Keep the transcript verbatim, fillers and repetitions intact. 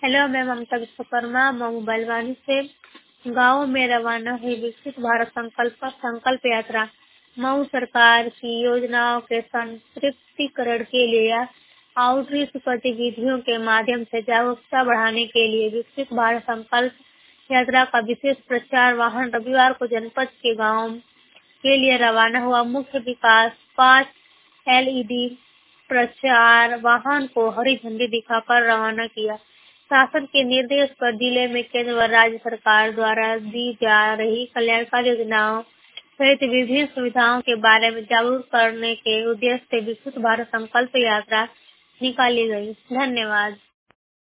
Hello, मैं ममता विश्वकर्मा मऊ बालवानी से गाँव में रवाना हुई विकसित भारत संकल्प संकल्प यात्रा। मऊ सरकार की योजनाओं के संतृप्तिकरण के लिए आउटरीच गतिविधियों के माध्यम से जागरूकता बढ़ाने के लिए विकसित भारत संकल्प यात्रा का विशेष प्रचार वाहन रविवार को जनपद के गाँव के लिए रवाना हुआ। मुख्य विकास पाँच एलईडी प्रचार वाहन को हरी झंडी दिखाकर रवाना किया। शासन के निर्देश पर जिले में केंद्र व राज्य सरकार द्वारा दी जा रही कल्याणकारी योजनाओं सहित विभिन्न सुविधाओं के बारे में जागरूक करने के उद्देश्य से विकसित भारत संकल्प यात्रा निकाली गई। धन्यवाद।